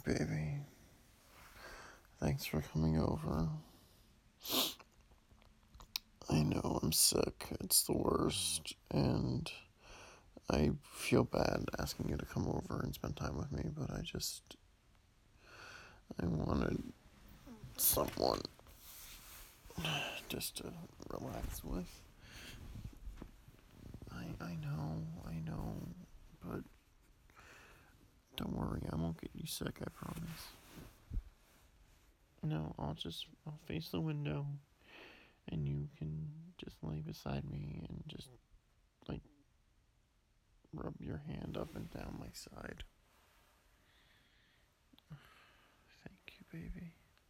baby. Thanks for coming over. I know I'm sick. It's the worst. And I feel bad asking you to come over and spend time with me, but I wanted someone just to relax with. I know, but don't worry, I won't get you sick, I promise. No, I'll face the window, and you can just lay beside me and just, like, rub your hand up and down my side. Thank you, baby.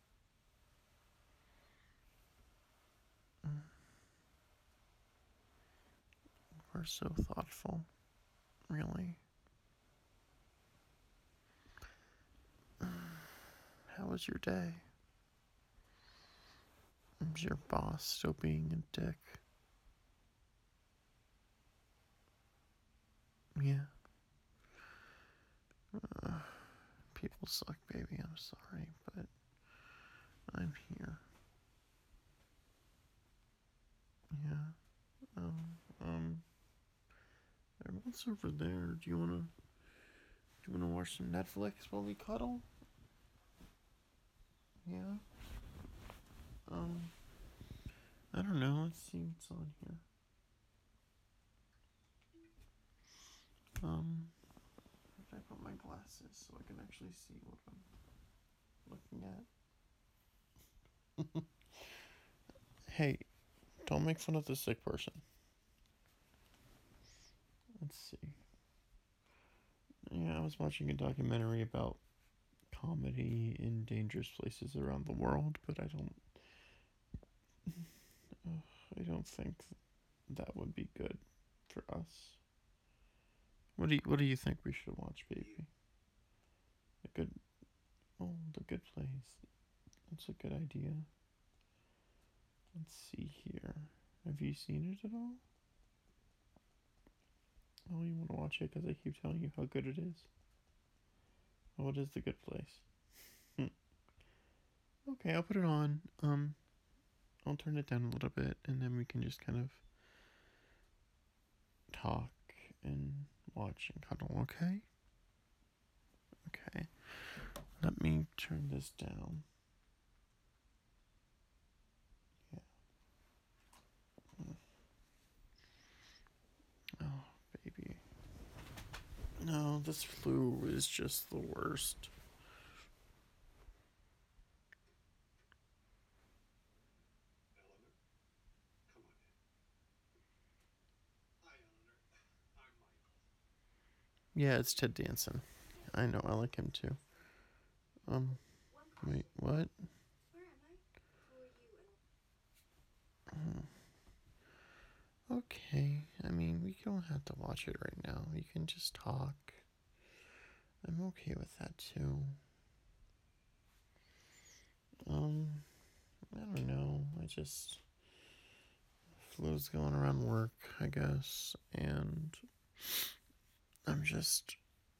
We're so thoughtful, really. How was your day? Is your boss still being a dick? Yeah. People suck, baby. I'm sorry, but I'm here. Yeah. What's over there? Do you wanna watch some Netflix while we cuddle? Yeah. I don't know. Let's see what's on here. Where did I put my glasses so I can actually see what I'm looking at? Hey, don't make fun of the sick person. Let's see. Yeah, I was watching a documentary about comedy in dangerous places around the world, but I don't think that would be good for us. What do you think we should watch, baby? The good the Good Place. That's a good idea. Let's see here. Have you seen it at all? Oh, you want to watch it because I keep telling you how good it is? What is The Good Place? Okay, I'll put it on. I'll turn it down a little bit, and then we can just kind of talk and watch and cuddle, okay? Okay. Let me turn this down. Yeah. Oh, baby. No, this flu is just the worst. Yeah, it's Ted Danson. I know, I like him too. Wait, what? Okay, I mean, we don't have to watch it right now. You can just talk. I'm okay with that too. I don't know. Flu's going around work, I guess, and I'm just.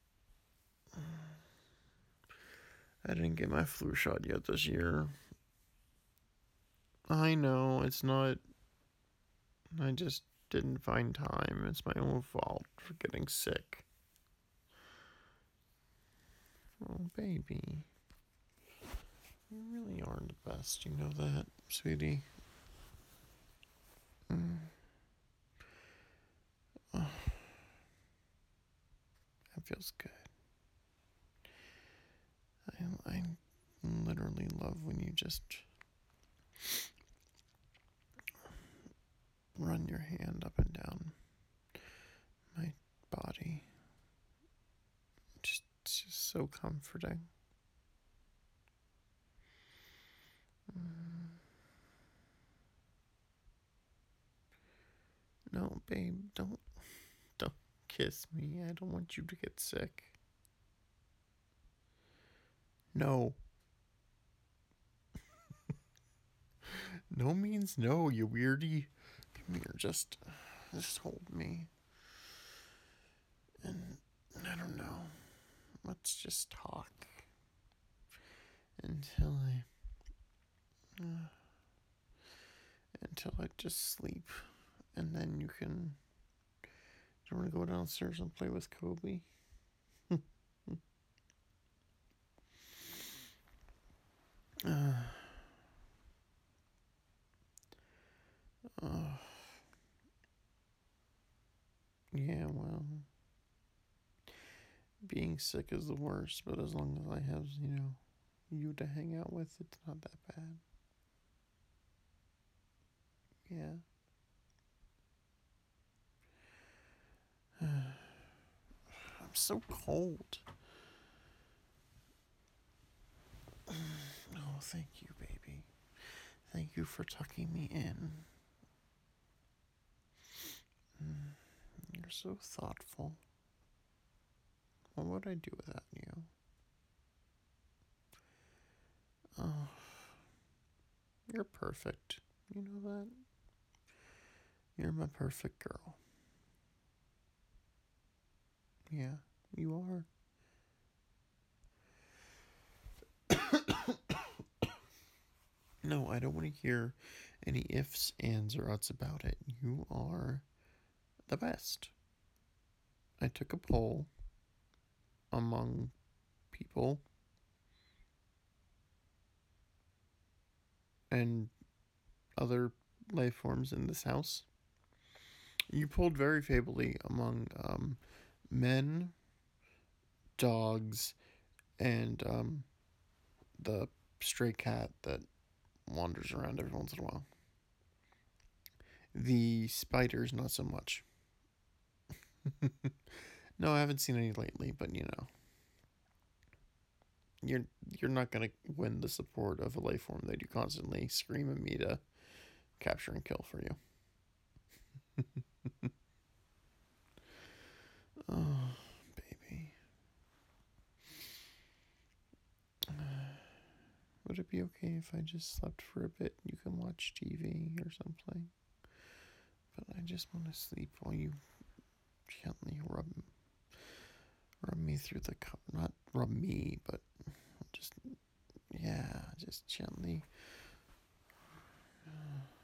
I didn't get my flu shot yet this year. I know, it's not. I just didn't find time. It's my own fault for getting sick. Oh, baby. You really are the best, you know that, sweetie. Oh, that feels good. I literally love when you just run your hand up and down my body. It's just so comforting. No, babe, don't kiss me. I don't want you to get sick. No. No means no, you weirdie. Come here, just hold me. And I don't know. Let's just talk. until I just sleep, and then you can. Do you want to go downstairs and play with Kobe? uh, yeah, well, being sick is the worst, but as long as I have, you to hang out with, it's not that bad. Yeah. I'm so cold. Oh, thank you, baby. Thank you for tucking me in. You're so thoughtful. What would I do without you? Oh, you're perfect. You know that? You're my perfect girl. Yeah, you are. No, I don't want to hear any ifs, ands, or uts about it. You are the best. I took a poll among people, and other life forms in this house. You polled very favorably among men, dogs, and the stray cat that wanders around every once in a while. The spiders, not so much. No, I haven't seen any lately, but you're you're not gonna win the support of a life form that you constantly scream at me to capture and kill for you. Oh, baby. Would it be okay if I just slept for a bit? You can watch TV or something. But I just want to sleep while you gently rub me through the cup. Not rub me, but just, yeah, just gently.